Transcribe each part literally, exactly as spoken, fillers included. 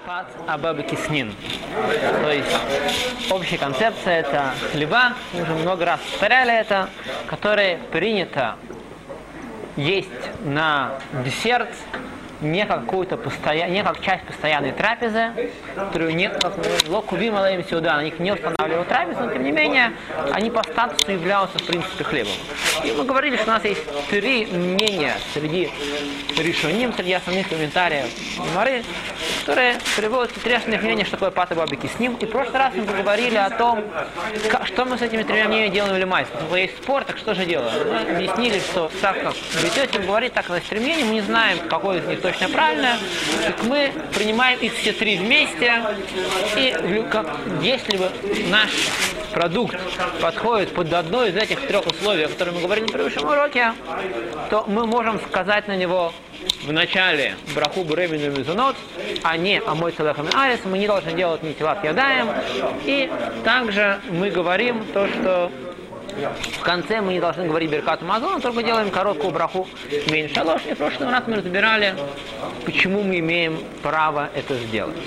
Пат Аба Бекиснин. То есть общая концепция это хлеба, мы уже много раз повторяли это, которые принято есть на десерт, не как какую-то постоя... не как часть постоянной трапезы, которую не как локуви малаим сюда, на них не устанавливают трапезу, но тем не менее они по статусу являются в принципе хлебом. И мы говорили, что у нас есть три мнения среди решоним, среди основных комментариев Гемары, которые приводят к три основных мнения, что такое пат аба бекисним. И в прошлый раз мы поговорили о том, как, что мы с этими тремя мнениями делаем в Лемайсе. Потому что есть спор, так что же делаем? Мы объяснили, что так как Бетётим говорит так на стремление, мы не знаем, какой из них точно правильно, так мы принимаем их все три вместе, и как, если бы наш продукт подходит под одно из этих трех условий, о которых мы говорили на предыдущем уроке, то мы можем сказать на него в начале браху буремину мизунот, а не амой целехам арис, мы не должны делать нитилат ядаем, и также мы говорим то, что в конце мы не должны говорить Беркат Мазон, только делаем короткую браху Мейн Шалош. И в прошлый раз мы разбирали, почему мы имеем право это сделать.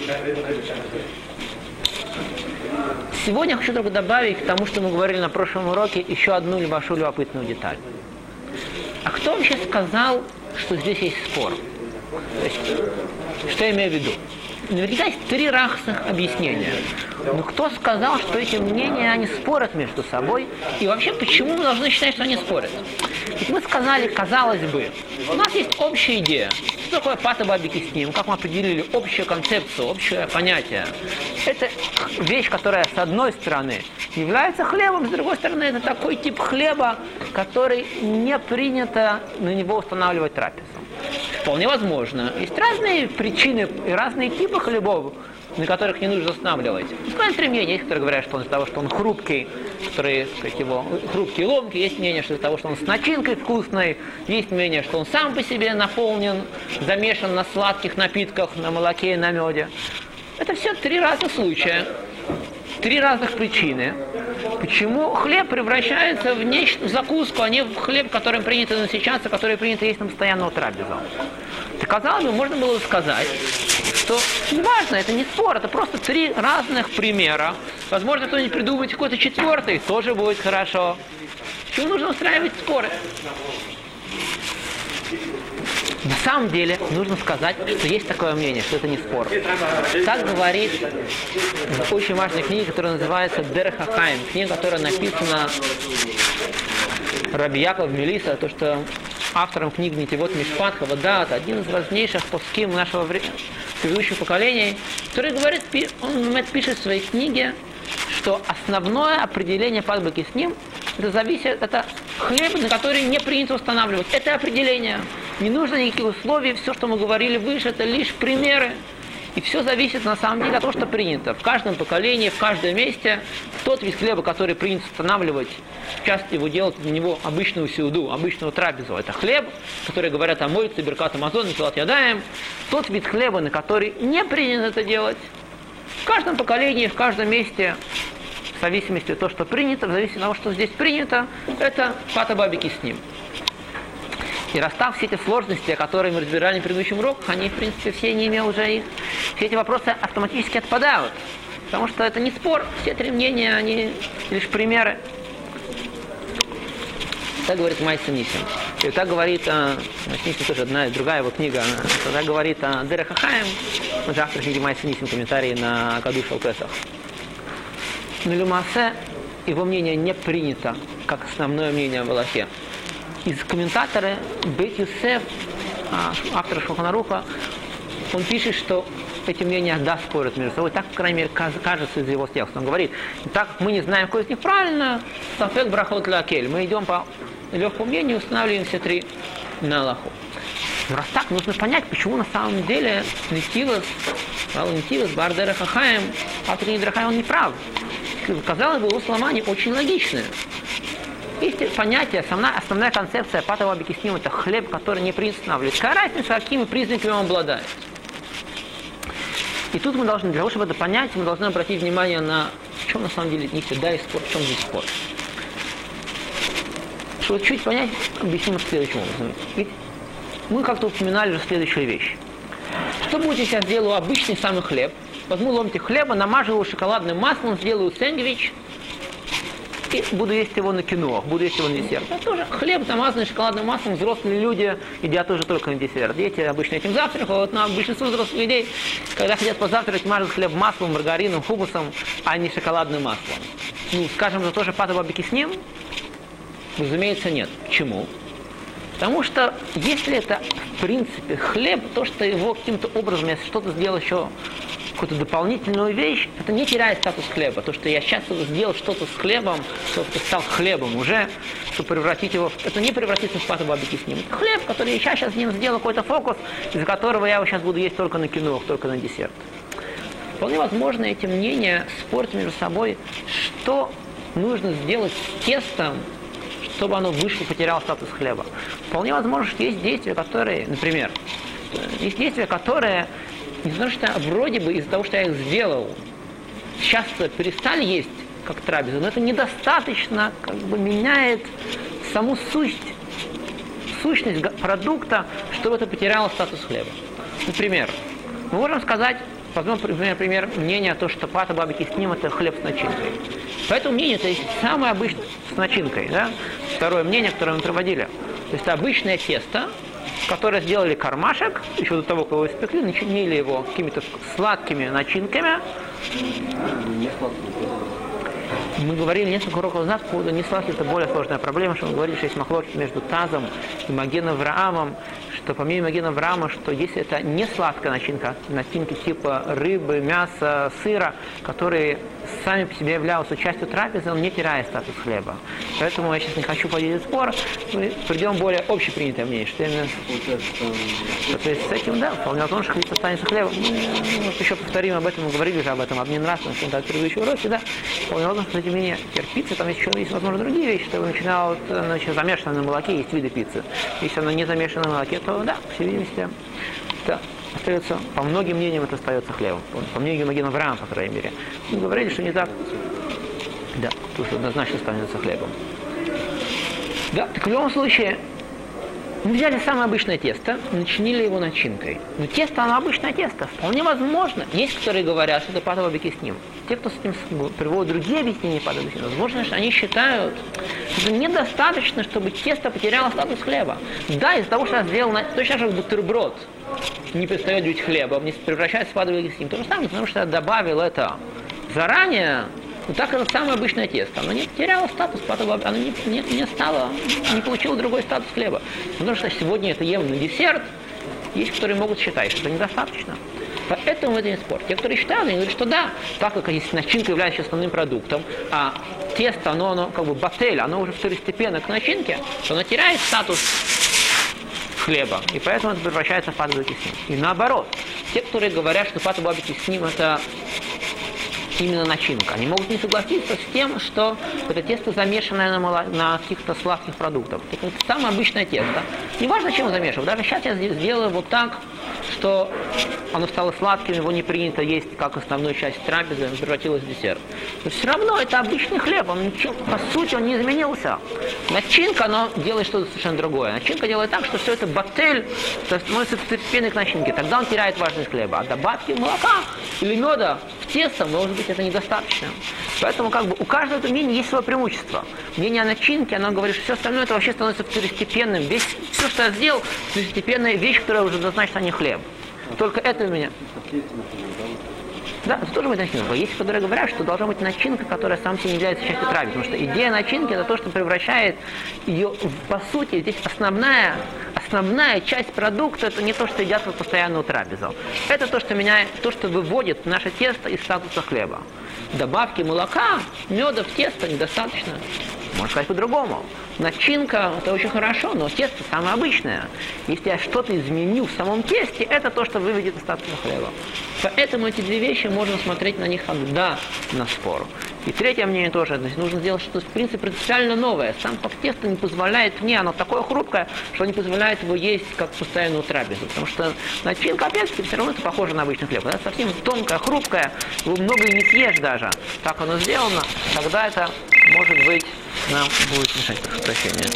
Сегодня я хочу только добавить к тому, что мы говорили на прошлом уроке, еще одну небольшую любопытную деталь. А кто вообще сказал, что здесь есть спор? То есть, что я имею в виду? Наверняка есть три разных объяснения. Но кто сказал, что эти мнения, они спорят между собой? И вообще, почему мы должны считать, что они спорят? Ведь мы сказали, казалось бы, у нас есть общая идея. Что такое пат аба бекисним? Как мы определили общую концепцию, общее понятие? Это вещь, которая с одной стороны является хлебом, с другой стороны это такой тип хлеба, который не принято на него устанавливать трапезу. Вполне возможно. Есть разные причины и разные типы хлебов, на которых не нужно устанавливать. Есть три мнения. Есть, которые говорят, что он из-за того, что он хрупкий, которые, сказать, его хрупкий и ломкий. Есть мнение, что из-за того, что он с начинкой вкусной. Есть мнение, что он сам по себе наполнен, замешан на сладких напитках, на молоке и на меде. Это все три разных случая. Три разных причины. Почему хлеб превращается в нечто, в закуску, а не в хлеб, которым принято насыщаться, который принято есть на постоянную трапезу. Так, казалось бы, можно было сказать, что не важно, это не спор, это просто три разных примера. Возможно, кто-нибудь придумает какой-то четвертый, тоже будет хорошо. Почему нужно устраивать споры? На самом деле, нужно сказать, что есть такое мнение, что это не спор. Так говорит в очень важной книге, которая называется Дерех ха-Хаим, книга, которая написана Раби Яков Мелиса, то, что автором книги Нетивот Мишпат Хавадат, один из важнейших поским нашего времени, предыдущих поколений, который говорит, он пишет в своей книге, что основное определение пат аба бекисним это зависит, это хлеб, на который не принято устанавливать. Это определение. Не нужно никаких условий. Все, что мы говорили выше, это лишь примеры. И все зависит на самом деле от того, что принято. В каждом поколении, в каждом месте тот вид хлеба, который принято устанавливать, часто его делать на него обычную сеуду, обычную трапезу. Это хлеб, который говорят о мойце, беркат амазон, нитилат ядаем. Тот вид хлеба, на который не принято это делать. В каждом поколении, в каждом месте, в зависимости от того, что принято, в зависимости от того, что здесь принято, это пат аба бекисним. И расстав все эти сложности, которые мы разбирали на предыдущем уроке, они, в принципе, все не имеют уже их. Все эти вопросы автоматически отпадают. Потому что это не спор, все три мнения, они лишь примеры. Так говорит Майса Нисим. И так говорит, Майса Нисим тоже одна, другая его книга, так говорит Дерех ха-Хаим, он же автор книги Майса Нисим, комментарий на Кадуш ал-Песах. Но Лемаасе его мнение не принято, как основное мнение в Алахе. Из комментатора Бейт Юсеф, автора Шулхан Аруха, он пишет, что эти мнения да спорят между собой. Так, по крайней мере, кажется из его текста. Он говорит, так как мы не знаем, какой из них правильно, сафек брахот лакель. Мы идем по легкому мнению, устанавливаем все три на Аллаху. Но раз так, нужно понять, почему на самом деле Нетивос, Нетивос, бар Дерех ха-Хаим, автор Дерех ха-Хаим, он не прав. Казалось бы, его слова не очень логичные. Есть понятие, основная, основная концепция пат аба бекисним это хлеб, который не принято устанавливать. Какая разница, какими признаками он обладает? И тут мы должны, для того, чтобы это понять, мы должны обратить внимание на, в чем на самом деле не всегда есть спор, в чем здесь спор. Чтобы чуть понять, объясним это следующим образом. Ведь мы как-то упоминали уже следующую вещь. Что будет, если я сделаю обычный самый хлеб? Возьму ломтик хлеба, намажу его шоколадным маслом, сделаю сэндвич и буду есть его на кино, буду есть его на десерт. Это тоже хлеб, намазанный шоколадным маслом, взрослые люди едят тоже только на десерт. Дети обычно этим завтракают, но большинство взрослых людей, когда хотят позавтракать, мажут хлеб маслом, маргарином, хумусом, а не шоколадным маслом. Ну, скажем, это тоже пата бабики с ним? Разумеется, нет. Почему? Потому что если это, в принципе, хлеб, то, что его каким-то образом, если что-то сделал еще, какую-то дополнительную вещь, это не теряет статус хлеба. То, что я сейчас сделал что-то с хлебом, что-то стал хлебом уже, чтобы превратить его, в... это не превратится в пата бабики с ним. Это хлеб, который я сейчас с ним сделал какой-то фокус, из-за которого я его сейчас буду есть только на кино, только на десерт. Вполне возможно, эти мнения спорят между собой, что нужно сделать с тестом, чтобы оно вышло, потеряло статус хлеба. Вполне возможно, что есть действия, которые, например, есть действия, которые, несмотря что вроде бы из-за того, что я их сделал, сейчас перестали есть как трапезу, но это недостаточно как бы меняет саму суть, сущность продукта, чтобы это потеряло статус хлеба. Например, мы можем сказать, возьмем, например, мнение, то, что пата бабики с ним это хлеб с начинкой. По этому мнению это есть самое обычное с начинкой. Да? Второе мнение, которое мы проводили. То есть это обычное тесто, которое сделали кармашек, еще до того, как его испекли, начинили его какими-то сладкими начинками. Мы говорили несколько уроков назад, по поводу несладких, это более сложная проблема, что мы говорили, что есть махлокит между тазом и Маген Авраамом, что помимо Маген Авраама, что если это не сладкая начинка, начинки типа рыбы, мяса, сыра, которые сами по себе являются частью трапезы, он не теряет статус хлеба. Поэтому я сейчас не хочу подделить спор, мы придем в более общепринятое мнение, что именно... То есть с этим, да, вполне возможно, что хлеб останется хлебом. Мы еще повторим об этом, мы говорили уже об этом, об ненравственном, в предыдущем уроке, да, вполне возможно, что эти мнения терпицы, там еще есть, возможно, другие вещи, что начинало, значит, замешано на молоке, есть виды пиццы. Если оно не замешано на молоке, то да, по всей видимости, да. Остается, по многим мнениям это остается хлебом. По мнению Маген Авраама, по крайней мере. Мы говорили, что не так. Да, тут однозначно становится хлебом. Да, так в любом случае, мы взяли самое обычное тесто, начинили его начинкой. Но тесто, оно обычное тесто. Вполне возможно. Есть, которые говорят, что это пата бабики с ним. Те, кто с этим приводят другие объяснения пата бабики с ним, возможно, что они считают, что недостаточно, чтобы тесто потеряло статус хлеба. Да, из-за того, что я сделал точно так же бутерброд не перестает быть хлебом, не превращается в пата бабики с ним. То же самое, потому что я добавил это заранее. Ну так это самое обычное тесто. Оно не потеряло статус, оно не, не, не стало, не получило другой статус хлеба. Потому что сегодня это ем на десерт, есть, которые могут считать, что это недостаточно. Поэтому это не спор. Те, которые считают, они говорят, что да, так как если начинка является основным продуктом, а тесто, оно, оно как бы батель, оно уже второстепенно к начинке, то оно теряет статус хлеба, и поэтому это превращается в пата бабики с ним. И наоборот, те, которые говорят, что пата бабики с ним это именно начинка. Они могут не согласиться с тем, что это тесто замешанное на, моло... на каких-то сладких продуктах. Это самое обычное тесто. Не важно, чем замешивать. Даже сейчас я сделаю вот так, что оно стало сладким, его не принято есть как основную часть трапезы, оно превратилось в десерт. Но все равно это обычный хлеб, он, по сути он не изменился. Начинка, она делает что-то совершенно другое. Начинка делает так, что все это батель становится второстепенной к начинке. Тогда он теряет важность хлеба. А добавки молока или меда в тесто, может быть, это недостаточно. Поэтому как бы у каждого этого мнения есть свое преимущество. Мнение о начинке, оно говорит, что все остальное это вообще становится второстепенным. Весь, все, что я сделал, второстепенная вещь, которая уже однозначно не хлеб. Только это у меня. Да, это тоже будет начинка. Есть, которые говорят, что должна быть начинка, которая сама себе не является частью трапезы. Потому что идея начинки это то, что превращает ее, по сути, здесь основная, основная часть продукта, это не то, что едят в постоянную трапезу. Это то, что меняет, то, что выводит наше тесто из статуса хлеба. Добавки молока, меда в тесто недостаточно. Можно сказать по-другому. Начинка – это очень хорошо, но тесто самое обычное. Если я что-то изменю в самом тесте, это то, что выведет из статуса хлеба. Поэтому эти две вещи можно смотреть на них как да на спор. И третье мнение тоже, то есть нужно сделать что-то в принципе принципиально новое. Сам факт теста не позволяет мне, оно такое хрупкое, что не позволяет его есть как постоянную трапезу. Потому что начинка, опять-таки, все равно это похоже на обычный хлеб. Она совсем тонкая, хрупкая, его много и не съешь даже. Так оно сделано, тогда это может быть нам будет мешать, прошу прощения.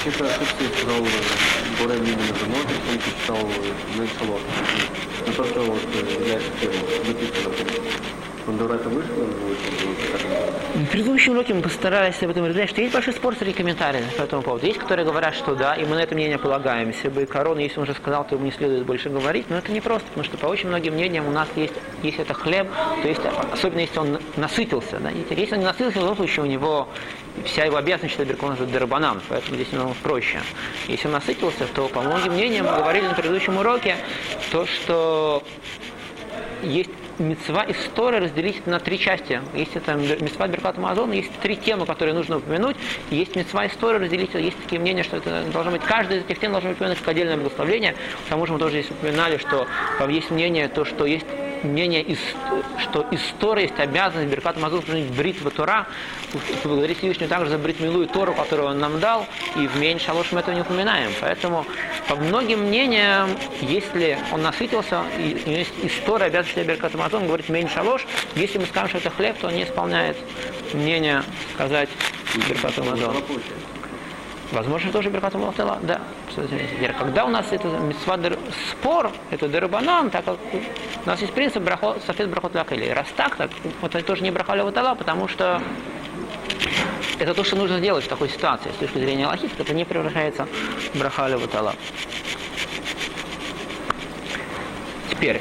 какие-то ошибки сказал более минимум замок, он читал Меншалот. Но то, что вот является первым, выписано. Он до это вышел, в предыдущем уроке мы постарались об этом разобрать, что есть большой спор среди комментариев по этому поводу. Есть, которые говорят, что да, и мы на это мнение полагаемся. Бы корона, если он уже сказал, то ему не следует больше говорить. Но это не просто, потому что по очень многим мнениям у нас есть, если это хлеб, то есть, особенно если он насытился. Да? Если он не насытился, в том случае у него вся его обязанность считать беркон уже дербанан, поэтому здесь намного проще. Если он насытился, то по многим мнениям мы говорили на предыдущем уроке, то, что есть мицва из Торы разделить на три части. Есть это мицва Беркат Амазон, есть три темы, которые нужно упомянуть. Есть мицва из Торы разделить, есть такие мнения, что это должно быть, каждая из этих тем должна быть упомянуть как отдельное благословение. К тому же мы тоже здесь упоминали, что есть мнение, то, что есть мнение, из, что из Торы есть обязанность Беркат Амазон брит в Тора, поблагодарить Всевышнего также за брит милу и Тору, которую он нам дал, и в Мейн Шалош мы этого не упоминаем. Поэтому по многим мнениям, если он насытился, и есть из Торы обязанность Беркат Амазон говорить Мейн Шалош, если мы скажем, что это хлеб, то он не исполняет мнение сказать Беркат Амазон. Возможно, тоже Беркат Амазон, да. Когда у нас это мицва спор, это дербанан, так как у нас есть принцип софет брахот лакели. Раз так, так это тоже не браха леватала, потому что это то, что нужно делать в такой ситуации. С точки зрения лахит, это не превращается в браха леватала. Теперь.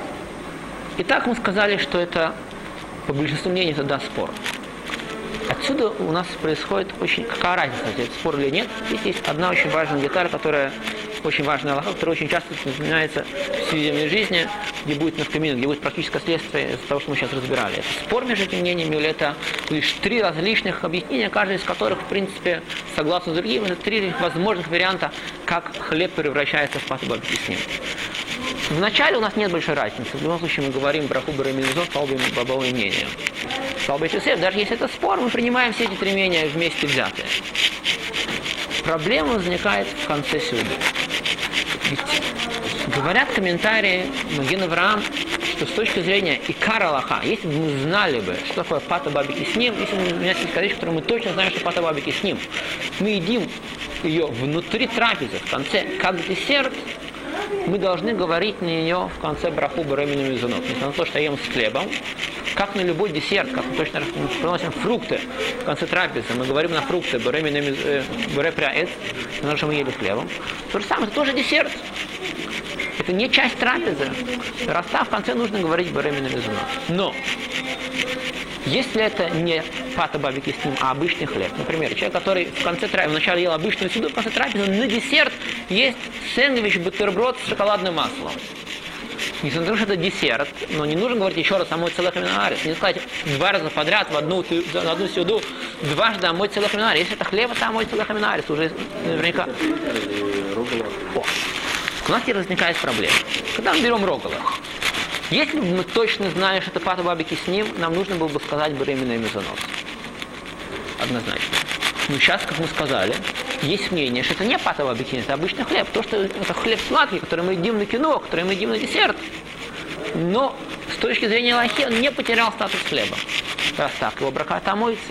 Итак, мы сказали, что это по большинству мнений это да спор. Отсюда у нас происходит очень... Какая разница, это спор или нет? Здесь есть одна очень важная деталь, которая очень важная алаха, которая очень часто вспоминается в повседневной жизни, где будет навкамин, где будет практическое следствие из того, что мы сейчас разбирали. Это спор между этими мнениями, или это лишь три различных объяснения, каждый из которых, в принципе, согласно с другим, это три возможных варианта, как хлеб превращается в пату бабки с ним. Вначале у нас нет большой разницы. В любом случае мы говорим про хубер и милизон по обоим, по обоим мнениям. Даже если это спор, мы принимаем все эти три мнения вместе взятые. Проблема возникает в конце сюда. Ведь говорят комментарии Маген Авраам, что с точки зрения икар алаха, если бы мы знали бы, что такое пата бабики с ним, если бы у меня есть вещь, которую мы точно знаем, что пата бабики с ним, мы едим ее внутри трапезы, в конце, как десерт, мы должны говорить на нее в конце браху беременную мизунот. Несмотря на то, что я ем с хлебом, как на любой десерт, как мы точно приносим фрукты в конце трапезы, мы говорим на фрукты бере пряэц, потому что мы ели хлебом. То же самое, это тоже десерт. Это не часть трапезы. Раз так, в конце нужно говорить беременную мизунот. Но если это не пата бабики с ним, а обычный хлеб, например, человек, который в конце трапезы, вначале ел обычную еду, в конце трапезы на десерт есть сэндвич, бутерброд с шоколадным маслом. Несмотря на то, что это десерт, но не нужно говорить еще раз «Амой целых аминарис». Не сказать два раза подряд в одну, на одну сюду дважды «Амой целых аминарис». Если это хлеб, это «Амой целых аминарис». Уже наверняка... О. У нас теперь возникает проблема. Когда мы берем рогола, если бы мы точно знали, что это пата бабики с ним, нам нужно было бы сказать беременный мезонос. Однозначно. Но сейчас, как мы сказали, есть мнение, что это не пата бабики, это обычный хлеб. То, что это хлеб сладкий, который мы едим на кино, который мы едим на десерт. Но с точки зрения лахи он не потерял статус хлеба. Раз так, его браха тамойцы.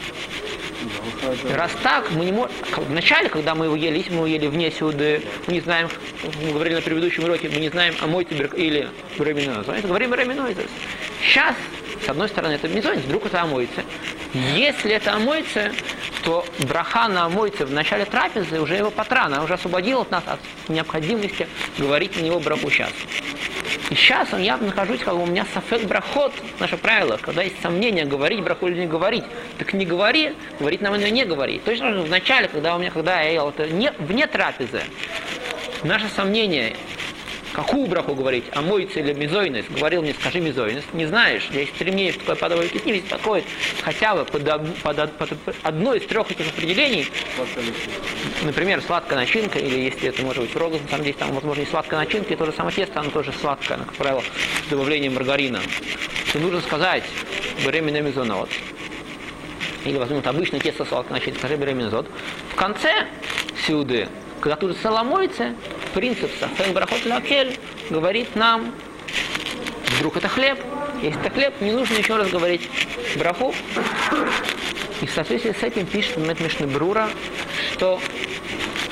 Раз так, мы не можем... Вначале, когда мы его ели, если мы его ели вне сюда, мы не знаем, мы говорили на предыдущем уроке, мы не знаем, амойцы или беременной. Говорим беременной. Сейчас, с одной стороны, это мизонец, вдруг это амойцы. Если это амойцы, то браха на амойцы в начале трапезы уже его патра, она уже освободила от нас от необходимости говорить на него браху сейчас. И сейчас я нахожусь, как у меня сафек брахот, наше правило, когда есть сомнение, говорить браху или не говорить, так не говори, говорить нам или не говори. Точно в начале, когда у меня, когда я ел это не, вне трапезы, наше сомнение, какую браху говорить, амойцы или мизойнес, говорил мне, скажи мизойнес, не знаешь, есть стремление в такое подобное кисни, здесь подходит хотя бы под, под, под, под одно из трех этих определений, например, сладкая начинка, или если это может быть рогоз, на самом деле там возможно и сладкая начинка, и то же самое тесто, оно тоже сладкое, как правило, с добавлением маргарина, то нужно сказать беременный мизонот, или возьмут обычное тесто сладкое начинка, скажи беременный мизонот, в конце сюды, когда тут соломойцы, принцип сафек брахот лакель говорит нам, вдруг это хлеб, если это хлеб, не нужно еще раз говорить браху. И в соответствии с этим пишет Мишна Брура, что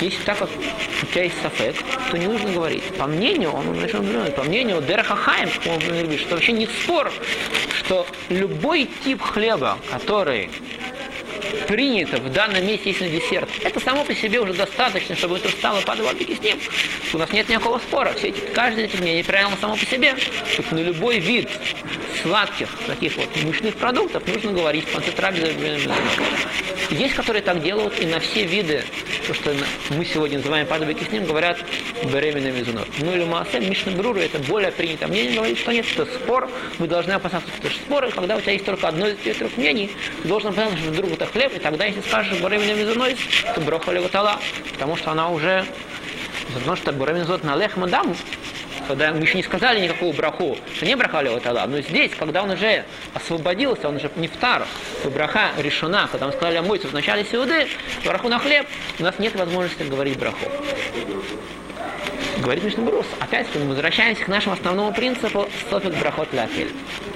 если так как у тебя есть сафек, то не нужно говорить. По мнению, он, значит, по мнению Дерех ха-Хаим, что вообще нет спор, что любой тип хлеба, который принято в данном месте есть на десерт, это само по себе уже достаточно, чтобы это стало падало с ним. У нас нет никакого спора. Все эти, каждое из этих мнений правильно само по себе. Что на любой вид сладких, таких вот мучных продуктов нужно говорить в конце трапезы. Есть, которые так делают, и на все виды, то, что мы сегодня называем падали с ним, говорят беременный мезунот. Ну или маасе, Мишна Брура, это более принято мнение, говорит, что нет, это спор, мы должны опасаться, что это спор, и когда у тебя есть только одно из этих трех мнений, ты должен опасаться, что вдруг это хлеб, и тогда, если скажешь беременный мезунот, то броха леватала, потому что она уже, потому что беременный мезунот на лех мадам, когда мы еще не сказали никакую браху, что не браха леватала, но здесь, когда он уже освободился, он уже не втар, то браха решена, когда мы сказали омойцу в начале сеуды, браху на хлеб, у нас нет возможности говорить браху. Говорит Мишна Брура, опять-таки мы возвращаемся к нашему основному принципу софик брахот лакель.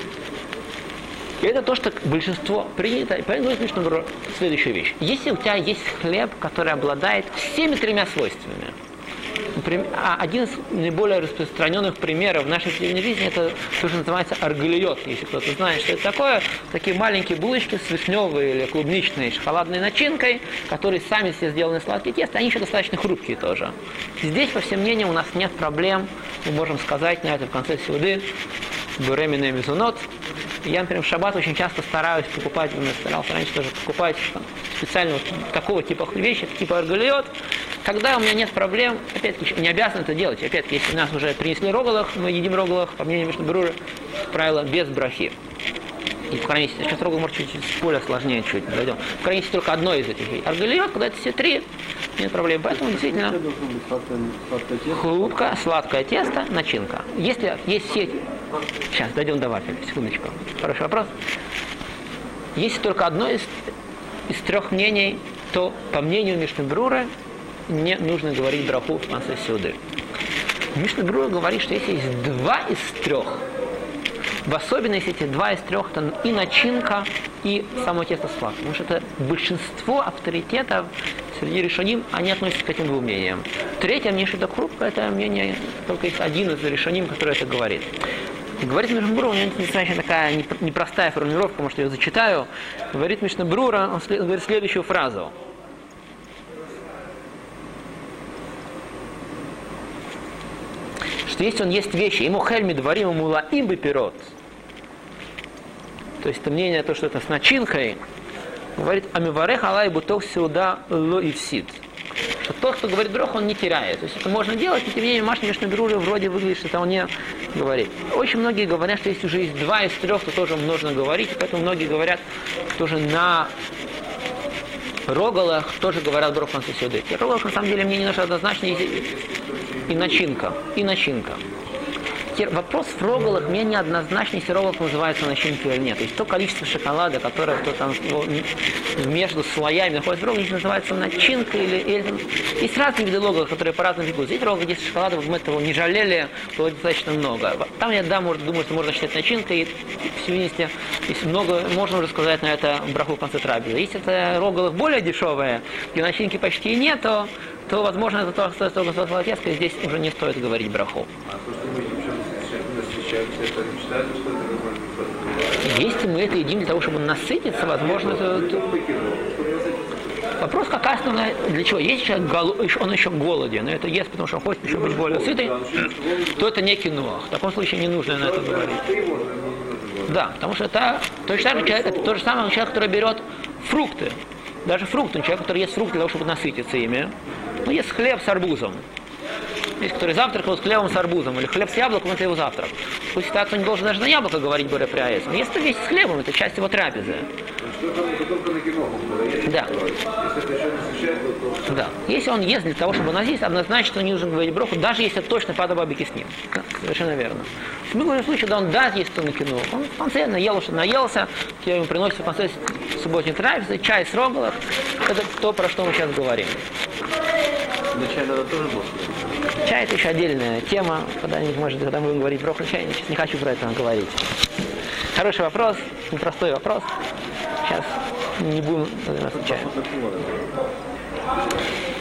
И это то, что большинство принято. И поэтому говорит Мишна Брура следующую вещь. Если у тебя есть хлеб, который обладает всеми тремя свойствами, один из наиболее распространенных примеров в нашей повседневной жизни это то, что называется аргалиот. Если кто-то знает, что это такое, такие маленькие булочки с вишневой или клубничной шоколадной начинкой, которые сами все сделаны из сладких тест, они еще достаточно хрупкие тоже. Здесь, по всем мнениям, у нас нет проблем. Мы можем сказать на это в конце сеуды беременный мезунот. Я, например, в шаббат очень часто стараюсь покупать, я старался раньше тоже покупать специально вот такого типа вещи, типа аргалиот. Когда у меня нет проблем, опять-таки, не обязан это делать. Опять-таки, если нас уже принесли рогалах, мы едим рогалах, по мнению Мишны Брура, правило, без брахи. И, по крайней мере, сейчас рогал может чуть более сложнее чуть дойдем. По крайней мере, только одно из этих. Аргалиот, когда это все три, нет проблем. Поэтому действительно хрупкое, сладкое тесто, начинка. Если есть все... Сейчас, дойдем до вафеля, секундочку. Хороший вопрос. Если только одно из, из трех мнений, то, по мнению Мишны Брура, не нужно говорить браху в конце сеуды. Мишна Брура говорит, что если есть два из трех, в особенности эти два из трех, это и начинка, и само тесто сладкое. Потому что это большинство авторитетов среди решоним, они относятся к этим двум мнениям. Третье мнение, что это хрупкое, это мнение, только есть один из решоним, который это говорит. И говорит Мишна Брура, у меня достаточно такая непростая формулировка, может, я ее зачитаю. Говорит Мишна Брура, он след, говорит следующую фразу. Что если он есть вещи, ему хельми дворим, ему лаим бы пирот. То есть это мнение, то, что это с начинкой, говорит, амиварех алай буток сеуда ло и всид. Что тот, кто говорит брох, он не теряет. То есть это можно делать, но тем не менее Машна Мишна Брура вроде выглядит, что это он не говорит. Очень многие говорят, что если уже есть два из трех, то тоже нужно говорить, и поэтому многие говорят, тоже на рогалах тоже говорят брох в конце сеуды. И рогалах, на самом деле, мне не нужно однозначно и начинка, и начинка. Теперь вопрос в рогалах мне неоднозначно, если рогалах называется начинкой или нет. То есть то количество шоколада, которое то, там, между слоями находится в рогалах, называется начинкой или, или там. Есть разные виды рогалов, которые по-разному ведут. Здесь рогал, где шоколада, мы этого не жалели, было достаточно много. Там я да, может, думаю, что можно считать начинкой, и в свидетельстве, если много, можно уже сказать на это браху в конце трапезы. Если это рогалы более дешевые, и начинки почти нет, то, то возможно, это то, что стоит сладкое тесто, и здесь уже не стоит говорить браху. Если мы это едим для того, чтобы насытиться, возможно, это... Вопрос, какая основная, для чего? Если человек гол... он еще голоден, но это ест, потому что он хочет еще быть более сытый, то это не киноах. В таком случае не нужно на это говорить. Да, потому что это, точно так же человек, это то же самое человек, который берет фрукты. Даже фрукты, человек, который ест фрукты для того, чтобы насытиться ими. Ну, ест хлеб с арбузом. Есть, который завтракал с хлебом с арбузом, или хлеб с яблоком, это его завтрак. Пусть так он не должен даже на яблоко говорить более пряец. Но если весь с хлебом, это часть его трапезы. Да. Да. Если он ест для того, чтобы насытиться, однозначно не нужно говорить броху, даже если это точно падабабики с ним. Совершенно верно. В любом случае, когда он даст есть то на кино, он в конце наел, что наелся, тебе ему приносит в конце субботней трапезы, чай с рогалах. Это то, про что мы сейчас говорим. На чай надо тоже было? Чай – это еще отдельная тема, когда-нибудь, может, когда мы будем говорить про чай, я сейчас не хочу про это говорить. Хороший вопрос, непростой вопрос. Сейчас не будем отвечать.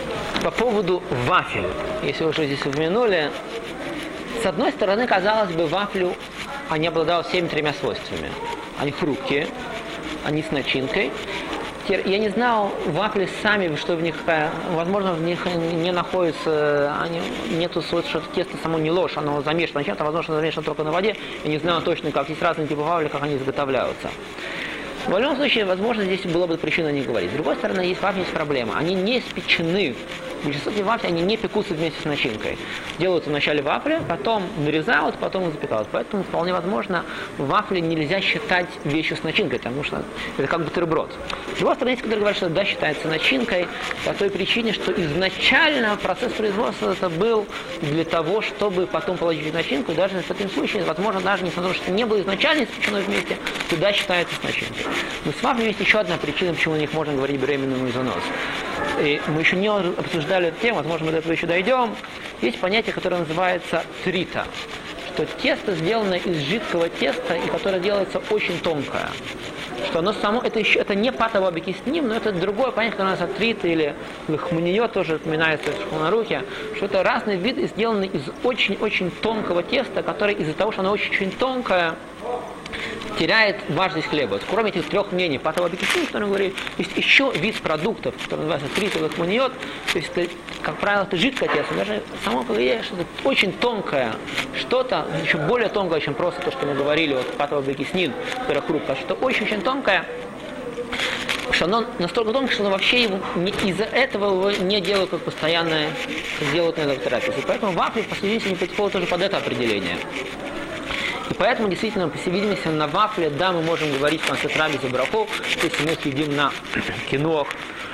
по поводу вафель, если уже здесь упомянули, с одной стороны, казалось бы, вафлю, они обладают всеми тремя свойствами. Они хрупкие, они с начинкой. Я не знал, вафли сами, что в них, возможно, в них не находится, они, нету свойств, что тесто само не ложь, оно замешано чем-то, возможно, замешано только на воде. Я не знаю точно, как есть разные типы вафли, как они изготовляются. В любом случае, возможно, здесь была бы причина не говорить. С другой стороны, есть вафли, есть проблема. Они не испечены. Большинство вафли, они не пекутся вместе с начинкой. Делаются вначале вафли, потом нарезают, потом запекают. Поэтому вполне возможно, вафли нельзя считать вещью с начинкой, потому что это как бутерброд. С другой стороны, есть, которые говорят, что да, считается начинкой, по той причине, что изначально процесс производства это был для того, чтобы потом получить начинку. И даже в таком случае, возможно, даже несмотря на то, что не было изначально испечено вместе, туда считается с начинкой. Но с вафлями есть еще одна причина, почему о них можно говорить беременному занос. И мы еще не обсуждали эту тему, возможно, мы до этого еще дойдем. Есть понятие, которое называется трита. Что тесто сделано из жидкого теста, и которое делается очень тонкое. Что оно само, это, еще, это не патовый обекисним, но это другое понятие, которое называется трита или лахманиё, тоже упоминается в шхунарухе, что это разный вид, сделанный из очень-очень тонкого теста, который из-за того, что оно очень-очень тонкое, теряет важность хлеба. Кроме этих трех мнений, патовый обекисним, который мы говорили, есть еще вид продуктов, который называется трита или лахманиё, то есть, это, как правило, это жидкое тесто, даже само по себе что-то очень тонкое, что-то еще более тонкое, чем просто то, что мы говорили, вот патовый обекисним, которое хрупкое, что-то очень-очень тонкое, что оно настолько тонкое, что оно вообще его не, из-за этого его не делают как постоянное, как делают на электротрафике. Поэтому вафли, по всей видимости, подходят тоже под это определение. И поэтому, действительно, по всей видимости, на вафле, да, мы можем говорить в конце трапезы браху, если мы съедим на киноах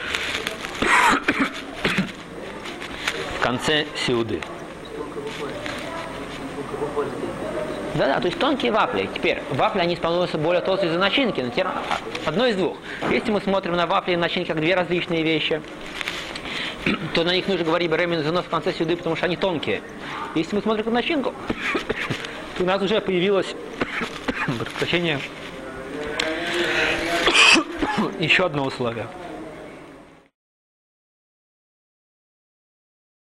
в конце сеуды. Да-да, то есть тонкие вафли. Теперь, вафли, они становятся более толстые из-за начинки, но теперь одно из двух. Если мы смотрим на вафли и начинки как две различные вещи, то на них нужно говорить беременный занос в конце сеуды, потому что они тонкие. Если мы смотрим на начинку, то у нас уже появилось еще одно условие.